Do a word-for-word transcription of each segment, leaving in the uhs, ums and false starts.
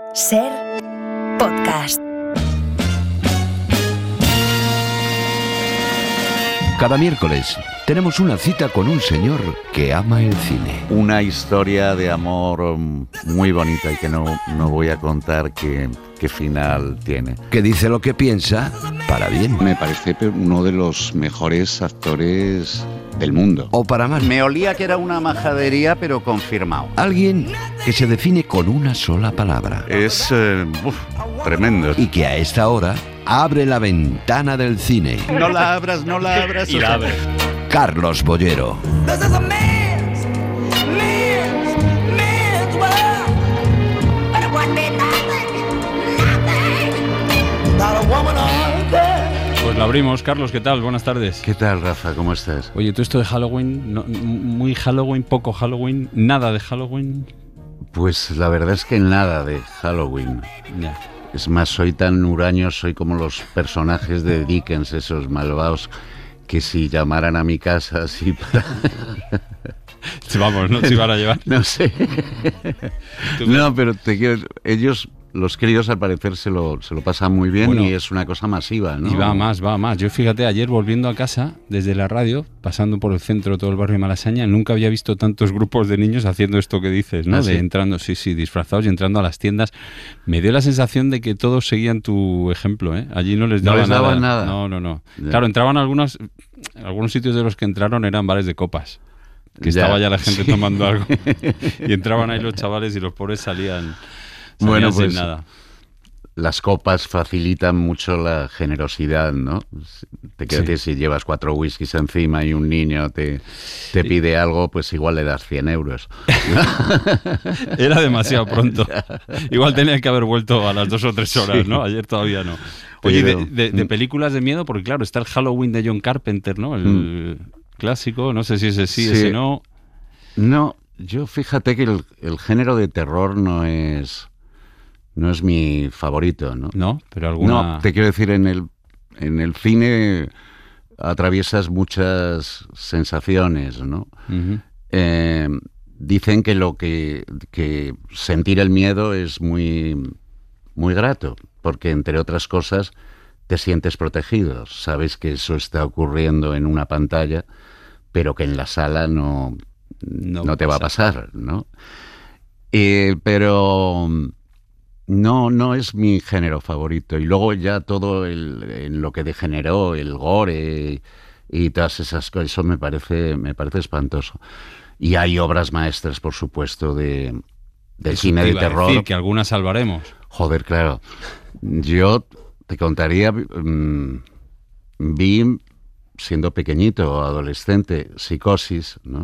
Ser Podcast. Cada miércoles tenemos una cita con un señor que ama el cine. Una historia de amor muy bonita y que no, no voy a contar qué, qué final tiene. Que dice lo que piensa para bien. Me parece uno de los mejores actores del mundo. O para mal. Me olía que era una majadería, pero confirmado. Alguien que se define con una sola palabra. Es eh, uf, tremendo. Y que a esta hora abre la ventana del cine. No la abras, no la abras. Y la abre. Carlos Bollero. Pues la abrimos. Carlos, ¿qué tal? Buenas tardes. ¿Qué tal, Rafa? ¿Cómo estás? Oye, tú esto de Halloween, no, muy Halloween, poco Halloween, nada de Halloween. Pues la verdad es que nada de Halloween. Ya. Es más, soy tan huraño, soy como los personajes de Dickens, esos malvados que si llamaran a mi casa así para... Vamos, no te iban a llevar. No sé. No, pero te quiero... Ellos... Los críos al parecer se lo, se lo pasan muy bien, bueno, y es una cosa masiva, ¿no? Y va más, va más. Yo fíjate, ayer volviendo a casa desde la radio, pasando por el centro de todo el barrio de Malasaña, nunca había visto tantos grupos de niños haciendo esto que dices, ¿no? ¿Ah, de sí? entrando, sí, sí, disfrazados y entrando a las tiendas. Me dio la sensación de que todos seguían tu ejemplo, ¿eh? Allí no les no daban les daban nada. nada. No, no, no. Ya. Claro, entraban algunos, algunos sitios de los que entraron eran bares de copas. Que Ya, estaba ya la gente sí. tomando algo. Y entraban ahí los chavales y los pobres salían, salían Bueno, sin pues, nada. Las copas facilitan mucho la generosidad, ¿no? Te quiero Sí. decir, si llevas cuatro whiskies encima y un niño te, te pide algo, pues igual le das cien euros. Era demasiado pronto. Igual tenía que haber vuelto a las dos o tres horas, Sí. ¿no? Ayer todavía no. Oye, Pero- de, de- de películas de miedo, porque claro, está el Halloween de John Carpenter, ¿no? El Mm. clásico, no sé si ese sí, Sí. ese no. No, yo fíjate que el, el género de terror no es, no es mi favorito, ¿no? No, pero alguna... No, te quiero decir, en el, en el cine atraviesas muchas sensaciones, ¿no? Ujú. Eh, dicen que lo que, que sentir el miedo es muy, muy grato, porque entre otras cosas te sientes protegido, sabes que eso está ocurriendo en una pantalla, pero que en la sala no, No no, te va a pasa. pasar, ¿no? Eh, pero no, no es mi género favorito. Y luego ya todo el, en lo que degeneró, el gore y todas esas cosas, eso me parece, me parece espantoso. Y hay obras maestras, por supuesto, de, del Eso cine te de iba a terror. decir, que algunas salvaremos. Joder, claro. Yo te contaría, mm, vi, siendo pequeñito, adolescente, Psicosis, ¿no?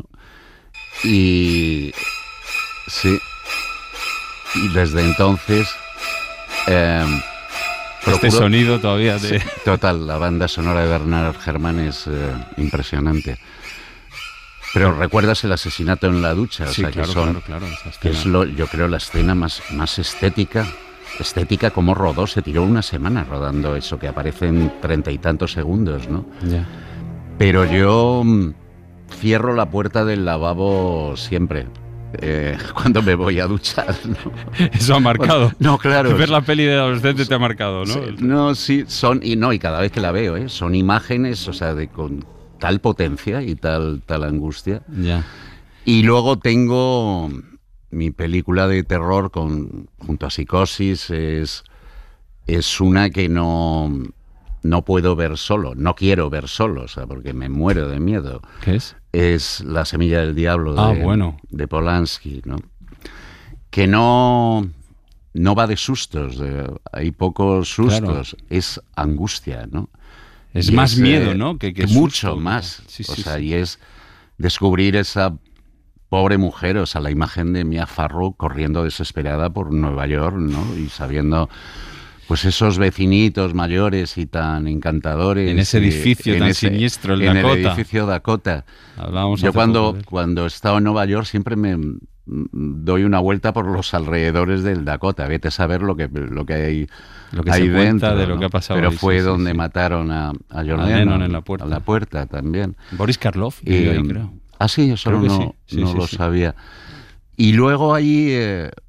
Y sí, y desde entonces eh, Este procuro- sonido todavía de... Sí, total, la banda sonora de Bernard Herrmann es eh, impresionante. Pero recuerdas el asesinato en la ducha, o Sí, sea, claro, que son, claro, claro, esa que escena. es lo, yo creo la escena más, más estética, estética como rodó, se tiró una semana rodando eso, que aparece en treinta y tantos segundos, ¿no? Ya. Pero yo mm, cierro la puerta del lavabo siempre, eh, cuando me voy a duchar, ¿no? Eso ha marcado. No, claro. Ver la peli de adolescente te ha marcado, ¿no? Sí, no, sí, son, y no, y cada vez que la veo, ¿eh? Son imágenes, o sea, de con tal potencia y tal, tal angustia. Ya. Y luego tengo mi película de terror con, junto a Psicosis, es, es una que no, no puedo ver solo, no quiero ver solo, o sea, porque me muero de miedo. ¿Qué es? Es La semilla del diablo de, Ah, bueno. de Polanski, ¿no? Que no, no va de sustos, de- hay pocos sustos, es angustia, ¿no? Es Y más es, miedo, eh, ¿no? Que, que que susto. mucho más. Sí, o sí, sea, sí. y es descubrir esa pobre mujer, o sea, la imagen de Mia Farrow corriendo desesperada por Nueva York, ¿no? Y sabiendo, pues, esos vecinitos mayores y tan encantadores. En ese y- edificio en tan ese- siniestro, el en Dakota. el edificio Dakota. Hablábamos Yo hace cuando, poco de él. cuando he estado en Nueva York siempre me mm, doy una vuelta por los alrededores del Dakota. Vete a saber lo que, lo que hay Lo que ahí se cuenta dentro, de lo ¿no? que ha pasado Pero ahí, fue sí, sí, donde sí. mataron a, a John A Lennon, Lennon en la puerta. A la puerta también. Boris Karloff, Y, vivió ahí, creo. Ah, sí, eso Creo que no, sí. Sí, no sí, lo sí. sabía. Y luego ahí, eh,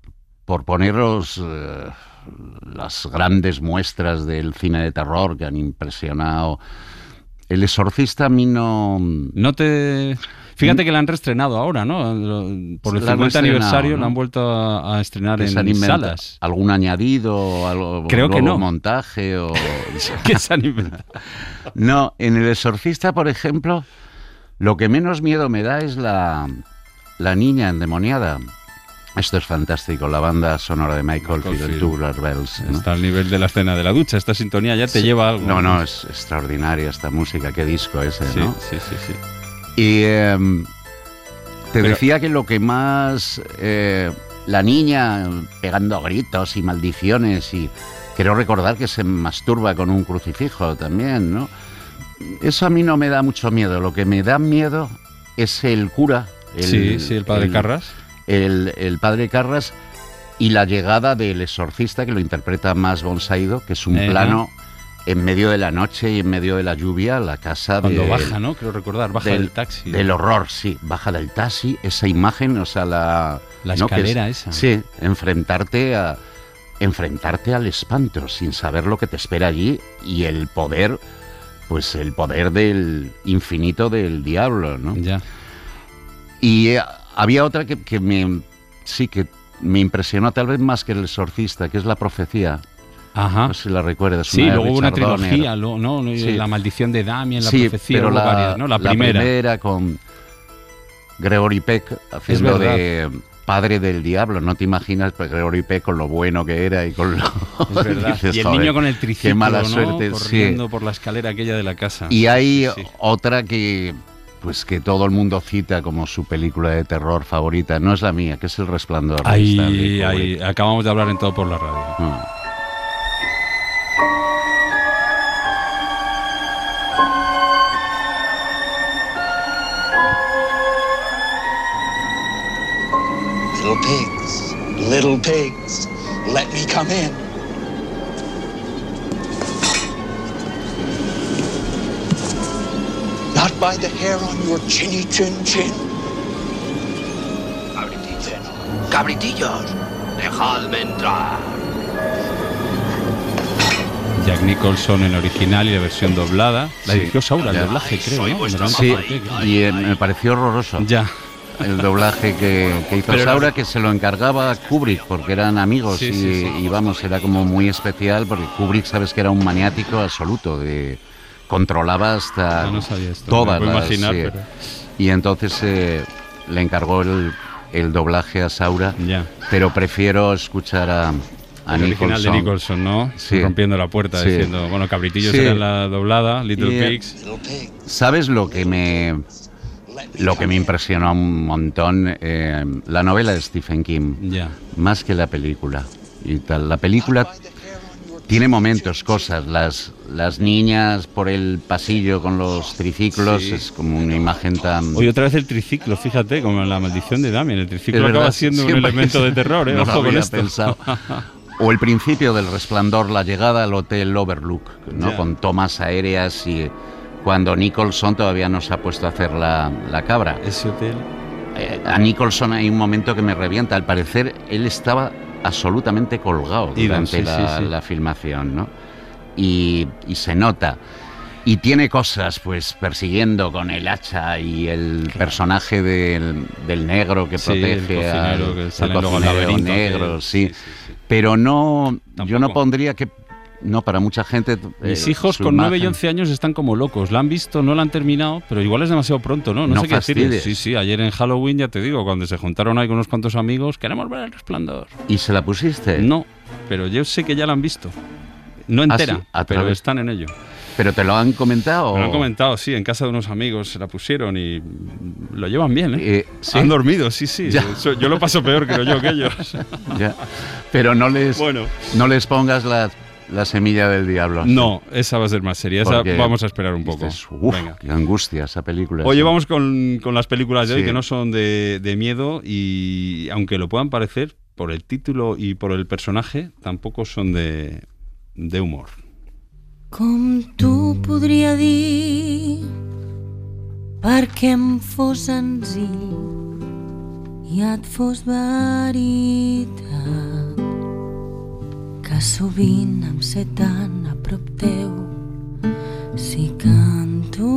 por poneros eh, las grandes muestras del cine de terror que han impresionado. El Exorcista a mí no... No te... Fíjate que la han reestrenado ahora, ¿no? Por el La han cincuenta aniversario, reestrenado, ¿no? la han vuelto a, a estrenar ¿Que se han en inventado salas. algún añadido, algo, Creo que nuevo no. montaje o... Que se han inventado. No, en El Exorcista, por ejemplo, lo que menos miedo me da es la, la niña endemoniada. Esto es fantástico, la banda sonora de Michael Field, Field. Tubular Bells, ¿no? Está al nivel de la escena de la ducha. Esta sintonía ya te Sí. lleva a algo. No, no, es extraordinaria esta música, qué disco ese, Sí, ¿no? sí, sí, sí. Y eh, te Pero- decía que lo que más... eh, la niña pegando gritos y maldiciones y... Quiero recordar que se masturba con un crucifijo también, ¿no? Eso a mí no me da mucho miedo. Lo que me da miedo es el cura. El, sí, sí, el padre Carras. El, el padre Carras y la llegada del exorcista, que lo interpreta Mas von Sydow, que es un Eh, plano en medio de la noche y en medio de la lluvia, la casa Cuando del- baja, ¿no? Creo recordar, baja del, taxi. del horror, sí, baja del taxi, esa imagen, o sea, la... La ¿no? que escalera es- esa. Sí, enfrentarte a enfrentarte al espanto sin saber lo que te espera allí y el poder, pues el poder del infinito del diablo, ¿no? Ya. Y eh, había otra que, que me sí que me impresionó tal vez más que El Exorcista, que es La Profecía. Ajá. No sé si la recuerdas. Sí, una de luego hubo una Richard Donner. trilogía, lo- ¿no? Sí. La maldición de Damien, la Sí, profecía, pero hubo la, varias, ¿no? La primera. primera con Gregory Peck haciendo verdad. de padre del diablo. No te imaginas, pues, Gregory Peck con lo bueno que era y con lo... Es verdad. Dices, y el "Joder, niño con el triciclo, qué mala ¿no? suerte". Corriendo Sí. por la escalera aquella de la casa. Y hay Sí, sí. otra que pues que todo el mundo cita como su película de terror favorita. No es la mía, que es El Resplandor. de Ahí, Stanley ahí, Kubrick. acabamos de hablar en Todo por la Radio. Mm. Little pigs, little pigs, let me come in. Not by the hair on your chinny chin chin. Cabritillos, cabritillos, dejadme entrar. Jack Nicholson en original y la versión doblada. La Sí, dirigió Saura, el ya. doblaje, creo, ¿no? Me lo han Sí, compartido. y eh, me pareció horroroso. Ya. El doblaje que, que hizo Pero Saura, la- que se lo encargaba a Kubrick, porque eran amigos. Sí, y, sí, sí. y vamos, era como muy especial, porque Kubrick, sabes que era un maniático absoluto, de controlaba hasta No, no sabía esto. todas Me puedo las... imaginar, sí. pero- Y entonces eh, le encargó el, el doblaje a Saura, Ya. pero prefiero escuchar a, a El original de Nicholson. Nicholson, ¿no? Sí. Rompiendo la puerta, Sí. diciendo, bueno, Cabritillos Sí. era la doblada, Little Y, eh, Pigs. Little pigs, ¿Sabes lo que me, let me lo que come me in. impresionó un montón? Eh, la novela de Stephen King. Ya. Más que la película y tal. La película tiene momentos, cosas. Las, las niñas por el pasillo con los triciclos, Sí. es como una imagen tan... Hoy otra vez el triciclo, fíjate, como en la maldición de Damien. El triciclo Es verdad, acaba siendo un siempre- elemento de terror, ¿eh? no lo Ojo con había esto. pensado. O el principio del Resplandor, la llegada al Hotel Overlook, ¿no? Ya. Con tomas aéreas y cuando Nicholson todavía no se ha puesto a hacer la, la cabra. Ese hotel. Eh, a Nicholson hay un momento que me revienta. Al parecer, él estaba absolutamente colgado Ido, durante sí, la, sí, sí. la filmación, ¿no? Y, y se nota. Y tiene cosas, pues, persiguiendo con el hacha y el personaje del, del negro que Sí, el protege al, cocinero que al sale luego al cocinero laberinto, negro, que- sí. sí, sí, sí. Pero no, yo no Tampoco. pondría que... No, para mucha gente... Mis eh, hijos su con nueve y imagen- once años están como locos. La han visto, no la han terminado, pero igual es demasiado pronto, ¿no? No, No sé qué decirles. fastidies. Sí, sí, ayer en Halloween, ya te digo, cuando se juntaron ahí con unos cuantos amigos, queremos ver El Resplandor. ¿Y se la pusiste? No, pero yo sé que ya la han visto. No Ah, entera, sí, a pero través- están en ello. ¿Pero te lo han comentado? Me lo han o- comentado, sí, en casa de unos amigos se la pusieron y lo llevan bien, ¿eh? Eh, ¿sí? Han dormido, sí, sí. Ya. Eso- yo lo paso peor, creo yo, que ellos. Ya. Pero no les, Bueno. no les pongas la, la semilla del diablo. No, esa va a ser más seria. Esa Porque vamos a esperar un poco. dices, uf, Venga. qué angustia esa película. Oye, sí. vamos con, con las películas de hoy Sí. que no son de, de miedo y aunque lo puedan parecer, por el título y por el personaje, tampoco son de, de humor. Com tu podria dir perquè em fos senzill i et fos veritat. que sovint em sé tan a prop teu. Si canto,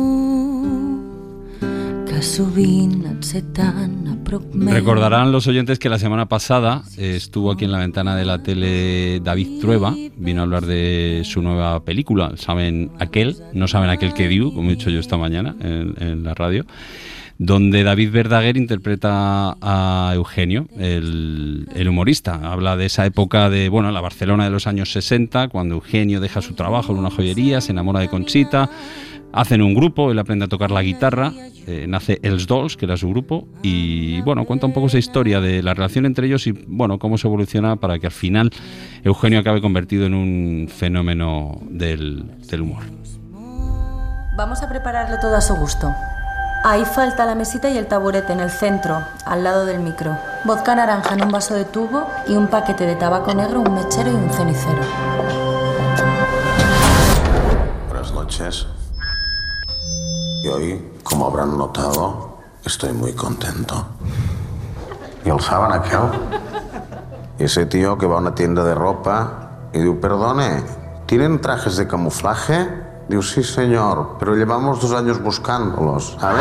que sovint em sé tan a prop meu. Recordarán los oyentes que la semana pasada eh, estuvo aquí en la ventana de la tele David Trueba, vino a hablar de su nueva película, saben aquel, no saben aquel que diu, como he dicho yo esta mañana en, en la radio, donde David Verdaguer interpreta a Eugenio, el, el humorista. Habla de esa época de, bueno, la Barcelona de los años sesenta, cuando Eugenio deja su trabajo en una joyería, se enamora de Conchita, hacen un grupo, él aprende a tocar la guitarra, eh, nace Els Dolls, que era su grupo, y bueno, cuenta un poco esa historia de la relación entre ellos y bueno, cómo se evoluciona para que al final Eugenio acabe convertido en un fenómeno del, del humor. Vamos a prepararlo todo a su gusto. Ahí falta la mesita y el taburete en el centro, al lado del micro. Vodka naranja en un vaso de tubo y un paquete de tabaco negro, un mechero y un cenicero. Buenas noches. Y hoy, como habrán notado, estoy muy contento. ¿Y el saben aquel? Ese tío que va a una tienda de ropa y dice, perdone, ¿tienen trajes de camuflaje? Digo, sí, señor, pero llevamos dos años buscándolos, ¿sabe?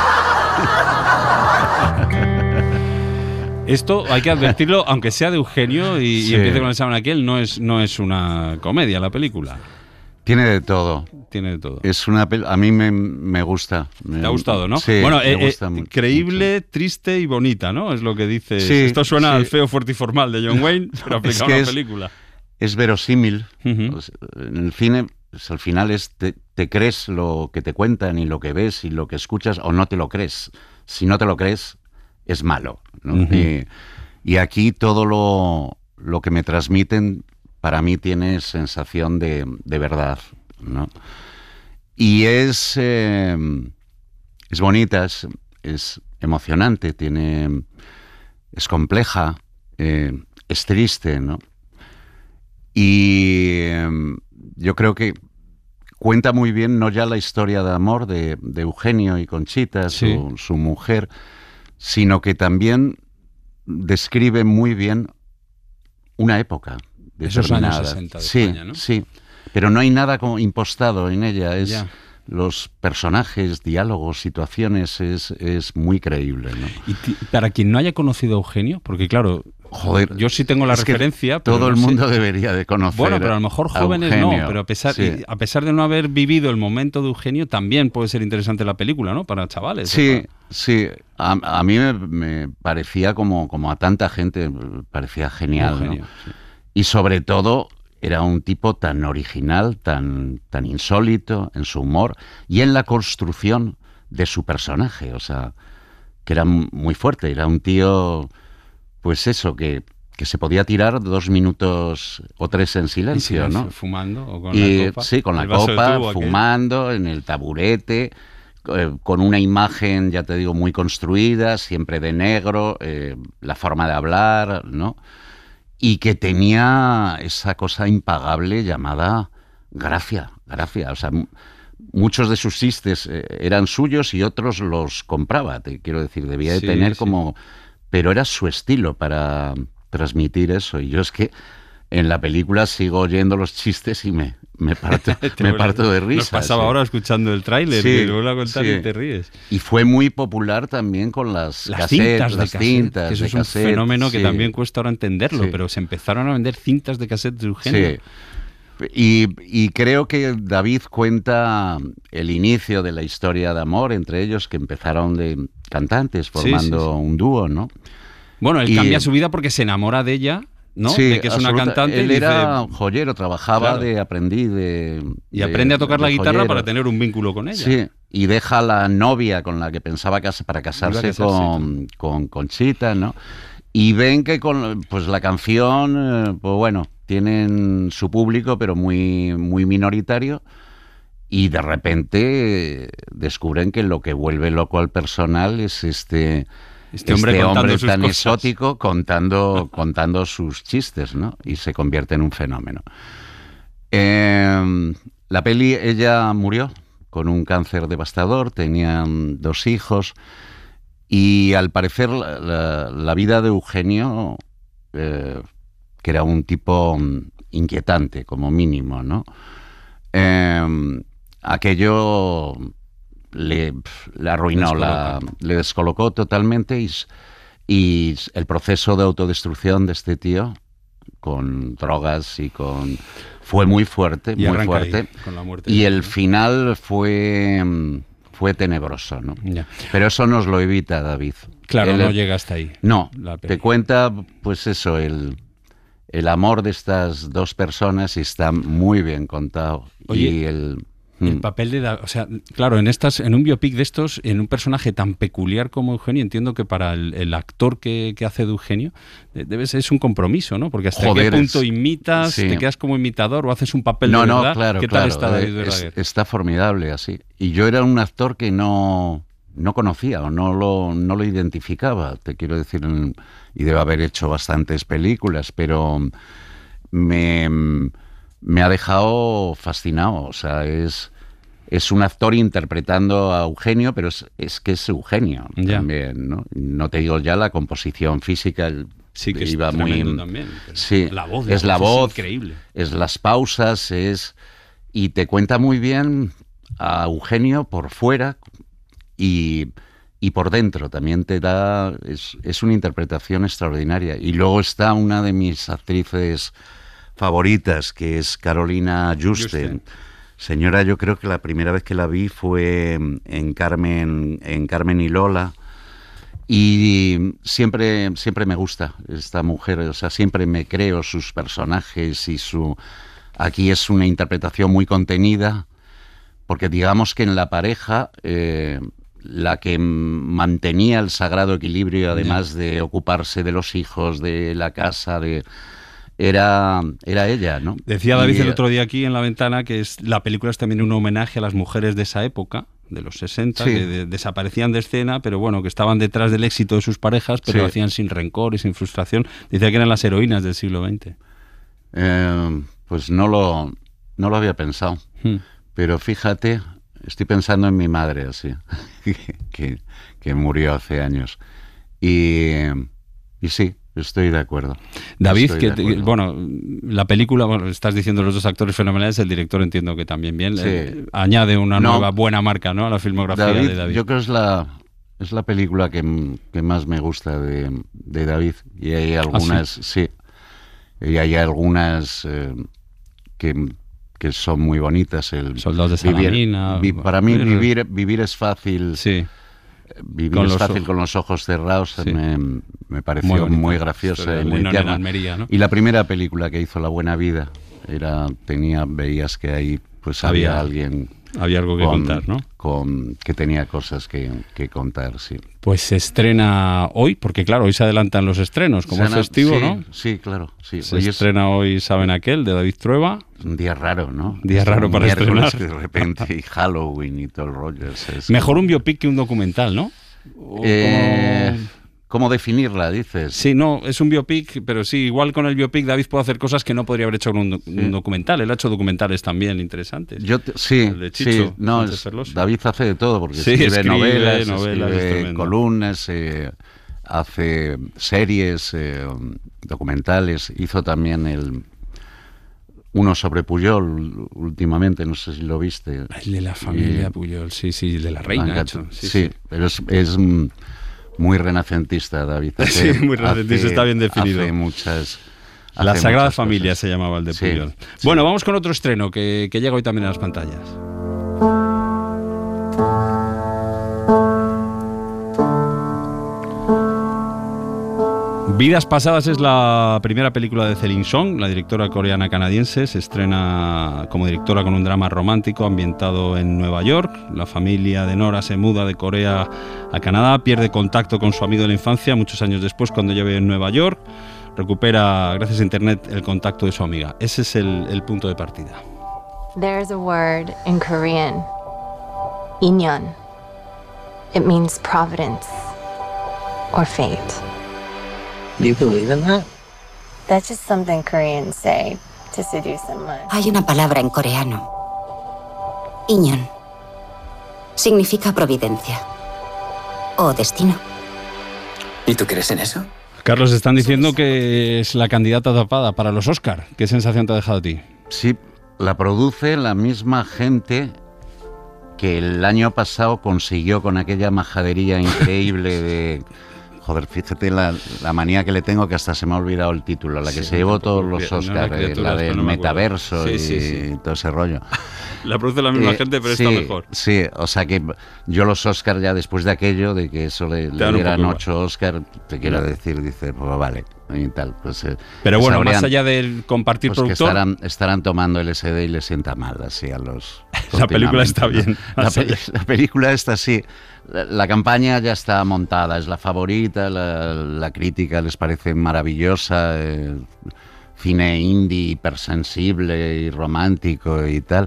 Esto hay que advertirlo, aunque sea de Eugenio y, Sí. y empiece con el saben aquel, no es, no es una comedia la película. Tiene de todo. Tiene de todo. Es una pel- a mí me, me gusta. Me, ¿Te ha gustado, no? Sí, bueno, me eh, gusta eh, mucho, creíble, triste y bonita, ¿no? Es lo que dice. Sí, Esto suena sí. al feo, fuerte y formal de John Wayne, pero aplicado que a una es- película. Es verosímil. Ujú. O sea, en el cine, pues, al final es te, te crees lo que te cuentan y lo que ves y lo que escuchas o no te lo crees. Si no te lo crees, es malo, ¿no? Ujú. y, y aquí todo lo, lo que me transmiten para mí tiene sensación de, de verdad, ¿no? Y es, eh, es bonita, es, es emocionante, tiene, es compleja, eh, es triste, ¿no? Y eh, yo creo que cuenta muy bien no ya la historia de amor de, de Eugenio y Conchita, Sí. su, su mujer, sino que también describe muy bien una época Esos años determinada. sesenta de sí, España, ¿no? sí, pero no hay nada como impostado en ella, es Ya. los personajes, diálogos, situaciones, es, es muy creíble, ¿no? Y ti- para quien no haya conocido a Eugenio, porque claro, Joder, yo sí tengo la es que referencia. pero todo no el sé. mundo debería de conocer. Bueno, pero a lo mejor a jóvenes Eugenio. no, pero a pesar, Sí. y a pesar de no haber vivido el momento de Eugenio, también puede ser interesante la película, ¿no? Para chavales. Sí, para- sí. A, a mí me, me parecía como, como a tanta gente, me parecía genial, ¿no? Eugenio, sí. Y sobre todo era un tipo tan original, tan, tan insólito en su humor y en la construcción de su personaje, o sea, que era muy fuerte, era un tío, pues eso, que, que se podía tirar dos minutos o tres en Y silencio, silencio, ¿no? fumando o con Y, la copa. sí, con la El vaso de copa, tubo aquel. fumando, en el taburete, eh, con una imagen, ya te digo, muy construida, siempre de negro, eh, la forma de hablar, ¿no? Y que tenía esa cosa impagable llamada gracia, gracia. O sea, m- muchos de sus chistes eh, eran suyos y otros los compraba, te quiero decir, debía de Sí, tener sí. como... Pero era su estilo para transmitir eso. Y yo es que en la película sigo oyendo los chistes y me, me, parto, Te me vuelve- parto de risa. Nos pasaba sí. ahora escuchando el tráiler, Sí, que lo vuelvo a contar sí. y te ríes. Y fue muy popular también con las, Las cassettes, cintas de las cassette, cintas que eso de es un cassette, fenómeno que sí. también cuesta ahora entenderlo, Sí. pero se empezaron a vender cintas de cassette de Eugenio. Sí. Y, y creo que David cuenta el inicio de la historia de amor entre ellos, que empezaron de cantantes formando sí, sí. un dúo, ¿no? Bueno, él Y- cambia su vida porque se enamora de ella, ¿no? Sí, de que es una absoluta- cantante. Él y dice- era joyero, trabajaba Claro. de aprendiz de... y de- aprende a tocar la de guitarra joyero. para tener un vínculo con ella. Sí, y deja a la novia con la que pensaba casa para casarse, casarse, con, con Conchita, ¿no? Y ven que con pues la canción, eh, pues bueno, tienen su público, pero muy, muy minoritario, y de repente eh, descubren que lo que vuelve loco al personal es este... Este hombre contando sus tan cosas. exótico contando, contando sus chistes, ¿no? Y se convierte en un fenómeno. Eh, la peli, ella murió con un cáncer devastador, tenían dos hijos y al parecer la, la- la vida de Eugenio eh, que era un tipo inquietante, como mínimo, ¿no? Eh, aquello le, le arruinó, la, le descolocó totalmente y, y el proceso de autodestrucción de este tío con drogas y con... fue muy fuerte, y muy fuerte. Ahí, con la muerte y de... el final fue... fue tenebroso, ¿no? Ya. Pero eso nos lo evita David. Claro, Él, no llega hasta ahí. No, te cuenta, pues eso, el, el amor de estas dos personas y está muy bien contado. Oye, y el... El papel de... O sea, claro, en estas en un biopic de estos, en un personaje tan peculiar como Eugenio, entiendo que para el, el actor que, que hace de Eugenio, debe ser, es un compromiso, ¿no? Porque hasta Joder, qué punto es, imitas, sí. te quedas como imitador o haces un papel no, de no, verdad. Claro, ¿Qué claro, tal está David es, Verdaguer? Está formidable así. Y yo era un actor que no, no conocía o no lo, no lo identificaba, te quiero decir, y debo haber hecho bastantes películas, pero me, me ha dejado fascinado, o sea, es... Es un actor interpretando a Eugenio, pero es, es que es Eugenio ya. también, ¿no? No te digo ya la composición física, el, sí que iba es muy también. Sí, la voz, es la la voz, es increíble. Es las pausas, es y te cuenta muy bien a Eugenio por fuera y, y por dentro. También te da es, es una interpretación extraordinaria. Y luego está una de mis actrices favoritas, que es Carolina Juste. Señora, yo creo que la primera vez que la vi fue en Carmen, en Carmen y Lola, y siempre, siempre me gusta esta mujer, o sea, siempre me creo sus personajes y su... Aquí es una interpretación muy contenida, porque digamos que en la pareja, eh, la que mantenía el sagrado equilibrio, además de ocuparse de los hijos, de la casa, de... Era, era ella, ¿no? Decía David y, el otro día aquí en la ventana que es, la película es también un homenaje a las mujeres de esa época, de los sesenta, sí. que de, desaparecían de escena, pero bueno, que estaban detrás del éxito de sus parejas, pero sí. lo hacían sin rencor y sin frustración. Decía que eran las heroínas del siglo veinte. Eh, pues no lo, no lo había pensado, hmm. pero fíjate, estoy pensando en mi madre así, que, que murió hace años. Y, y sí, estoy de acuerdo. David, que te, bueno, la película, bueno, estás diciendo los dos actores fenomenales, el director entiendo que también bien, sí. eh, añade una no, nueva buena marca, ¿no?, a la filmografía David, de David. Yo creo que es la, es la película que, que más me gusta de, de David, y hay algunas, ¿Ah, sí? sí, y hay algunas eh, que, que son muy bonitas. El Soldados de Salamina. Vivir, vi, para mí vivir, vivir es fácil. Sí. Vivir con es fácil ojos. Con los ojos cerrados, sí. me, me pareció muy, muy graciosa y muy tierna. Almería, ¿no? Y la primera película que hizo, La Buena Vida, era tenía veías que ahí pues había, había alguien había algo que con, contar, ¿no? Con que tenía cosas que, que contar, sí. Pues se estrena hoy, porque claro, hoy se adelantan los estrenos, como es festivo, sí, ¿no? Sí, claro. Sí. Se hoy estrena es... hoy Saben Aquel, de David Trueba. Un día raro, ¿no? Día es raro para estrenar. De repente, y Halloween y todo el rollo. Es Mejor como... un biopic que un documental, ¿no? Eh, ¿Cómo... ¿Cómo definirla, dices? Sí, no, es un biopic, pero sí, igual con el biopic David puede hacer cosas que no podría haber hecho con un, do- sí. un documental. Él ha hecho documentales también interesantes. Yo te, sí, el de Chicho, sí, no, es, David hace de todo, porque sí, escribe, escribe novelas, novelas escribe columnas, eh, hace series, eh, documentales. Hizo también el... uno sobre Pujol últimamente, no sé si lo viste. El de la familia y, Pujol, sí, sí, el de la reina. Hecho, sí, sí, sí, pero es, es muy renacentista, David. Hace, sí, muy renacentista, está bien definido. Hace muchas... Hace la Sagrada muchas Familia cosas. Se llamaba el de sí, Pujol. Sí. Bueno, vamos con otro estreno que, que llega hoy también a las pantallas. Vidas Pasadas es la primera película de Celine Song, la directora coreana-canadiense. Se estrena como directora con un drama romántico ambientado en Nueva York. La familia de Nora se muda de Corea a Canadá, pierde contacto con su amigo de la infancia muchos años después, cuando ya vive en Nueva York. Recupera, gracias a internet, el contacto de su amiga. Ese es el, el punto de partida. There's a word in Korean, inyeon. It means providence or fate. Do you believe in that? That's just something Koreans say to seduce someone. Hay una palabra en coreano. Inyeon. Significa providencia. O destino. ¿Y tú crees en eso? Carlos, están diciendo que es la candidata tapada para los Oscar. ¿Qué sensación te ha dejado a ti? Sí, la produce la misma gente que el año pasado consiguió con aquella majadería increíble de... Joder, fíjate la, la manía que le tengo, que hasta se me ha olvidado el título, la que sí, se llevó todos los Oscars, no, eh, la del no metaverso sí, y sí, sí. todo ese rollo. La produce la misma eh, gente, pero sí, está mejor. Sí, o sea que yo los Oscars ya después de aquello, de que eso le, le dieran ocho Oscars, te quiero no. decir, dice, pues vale, y tal. Pues, eh, pero bueno, habrían, más allá del compartir pues productor... Que estarán, estarán tomando L S D y les sienta mal así a los... La película está bien. La, pe- la película está así. La, la campaña ya está montada, es la favorita, la, la crítica les parece maravillosa, eh, cine indie, hipersensible y romántico y tal.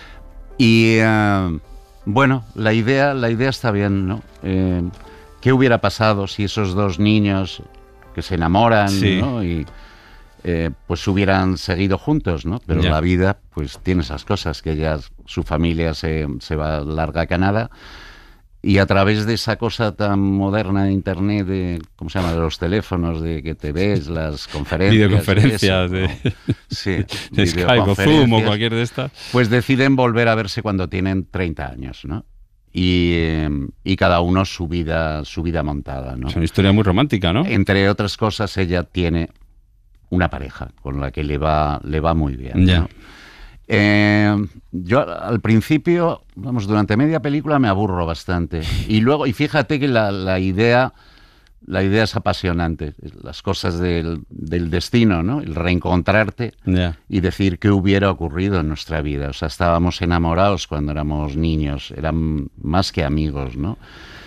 Y uh, bueno, la idea, la idea está bien, ¿no? Eh, ¿Qué hubiera pasado si esos dos niños que se enamoran, sí. ¿no? Y eh, pues hubieran seguido juntos, ¿no? Pero ya. La vida, pues tiene esas cosas, que ya su familia se, se va larga a Canadá. Y a través de esa cosa tan moderna de Internet, de, ¿cómo se llama?, de los teléfonos, de que te ves, las conferencias... Videoconferencias, de, eso, de, ¿no? Sí, de Skype o Zoom o cualquier de estas. Pues deciden volver a verse cuando tienen treinta años, ¿no? Y, eh, y cada uno su vida, su vida montada, ¿no? Es una historia muy romántica, ¿no? Entre otras cosas, ella tiene una pareja con la que le va, le va muy bien, ya. ¿no? Eh, yo al principio, vamos, durante media película me aburro bastante. Y luego, y fíjate que la, la idea, la idea es apasionante. Las cosas del, del destino, ¿no? El reencontrarte yeah. y decir qué hubiera ocurrido en nuestra vida. O sea, estábamos enamorados cuando éramos niños, eran más que amigos, ¿no?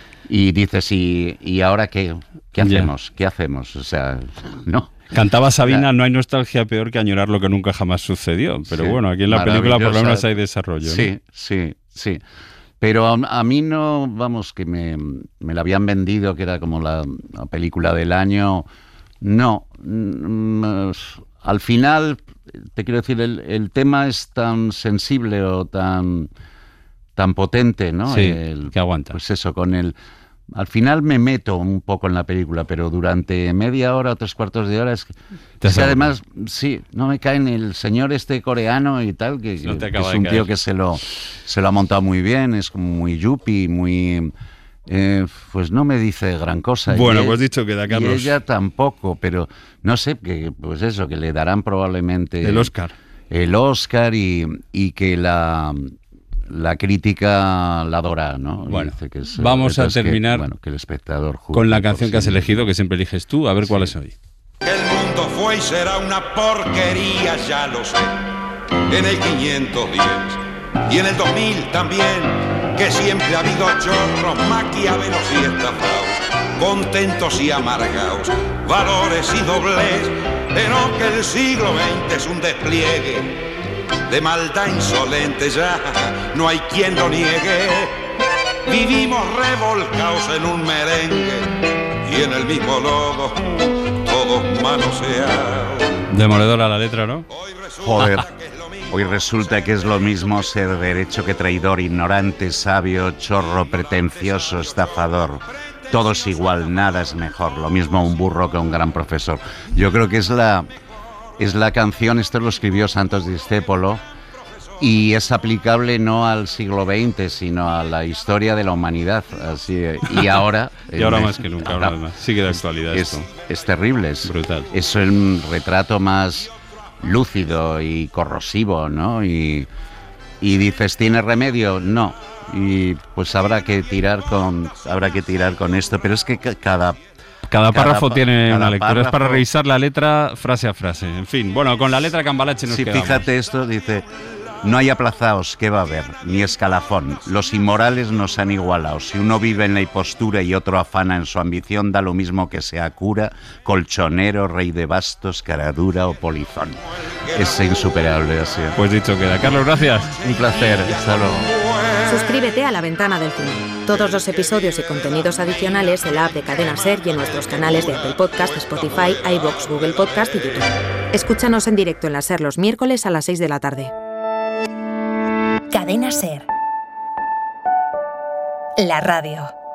Y dices, ¿y, y ahora qué, qué hacemos? Yeah. ¿Qué hacemos? O sea, no. Cantaba Sabina, no hay nostalgia peor que añorar lo que nunca jamás sucedió. Pero sí, bueno, aquí en la película por lo menos hay desarrollo, ¿no? Sí, sí, sí. Pero a, a mí no, vamos, que me, me la habían vendido, que era como la, la película del año. No. Mm, al final, te quiero decir, el, el tema es tan sensible o tan, tan potente, ¿no? Sí, el, que aguanta. Pues eso, con el... Al final me meto un poco en la película, pero durante media hora o tres cuartos de hora es que, es que además, sí, no me cae ni el señor este coreano y tal, que, no que es un tío que se lo, se lo ha montado muy bien, es como muy yuppie, muy... Eh, pues no me dice gran cosa. Bueno, y pues dicho queda, Carlos. Y ella tampoco, pero no sé, que pues eso, que le darán probablemente... El Oscar. El Oscar y, y que la... La crítica la adora, ¿no? Bueno, Dice que es, vamos a terminar que, bueno, que el espectador con la canción que has elegido, que siempre eliges tú, a ver sí. cuál es hoy. El mundo fue y será una porquería, ya lo sé. En el quinientos diez y en el dos mil también, que siempre ha habido chorros, maquiavelos y estafados, contentos y amargados, valores y doblez, pero que el siglo veinte es un despliegue de maldad insolente, ya no hay quien lo niegue. Vivimos revolcados en un merengue y en el mismo lodo, todos manoseados. Demoledora la letra, ¿no? Joder, hoy resulta que es lo mismo ser derecho que traidor, ignorante, sabio, chorro, pretencioso, estafador. Todo es igual, nada es mejor. Lo mismo un burro que un gran profesor. Yo creo que es la... Es la canción, esto lo escribió Santos Discépolo, y es aplicable no al siglo veinte, sino a la historia de la humanidad. Así, y ahora... y ahora más que nunca, ahora más. Sigue de actualidad es, esto. Es terrible, es brutal. Es un retrato más lúcido y corrosivo, ¿no? Y, y dices, ¿tiene remedio? No. Y pues habrá que tirar con, habrá que tirar con esto, pero es que cada... Cada párrafo cada, tiene cada una lectura, párrafo. Es para revisar la letra frase a frase. En fin, bueno, con la letra Cambalache nos sí, quedamos. Fíjate esto, dice, no hay aplazaos, ¿qué va a haber? Ni escalafón. Los inmorales nos han igualado. Si uno vive en la impostura y otro afana en su ambición, da lo mismo que sea cura, colchonero, rey de bastos, caradura o polizón. Es insuperable así. Pues dicho queda. Carlos, gracias. Un placer, hasta luego. Suscríbete a La Ventana del Cine. Todos los episodios y contenidos adicionales en la app de Cadena Ser y en nuestros canales de Apple Podcast, Spotify, iVoox, Google Podcast y YouTube. Escúchanos en directo en la Ser los miércoles a las seis de la tarde. Cadena Ser. La radio.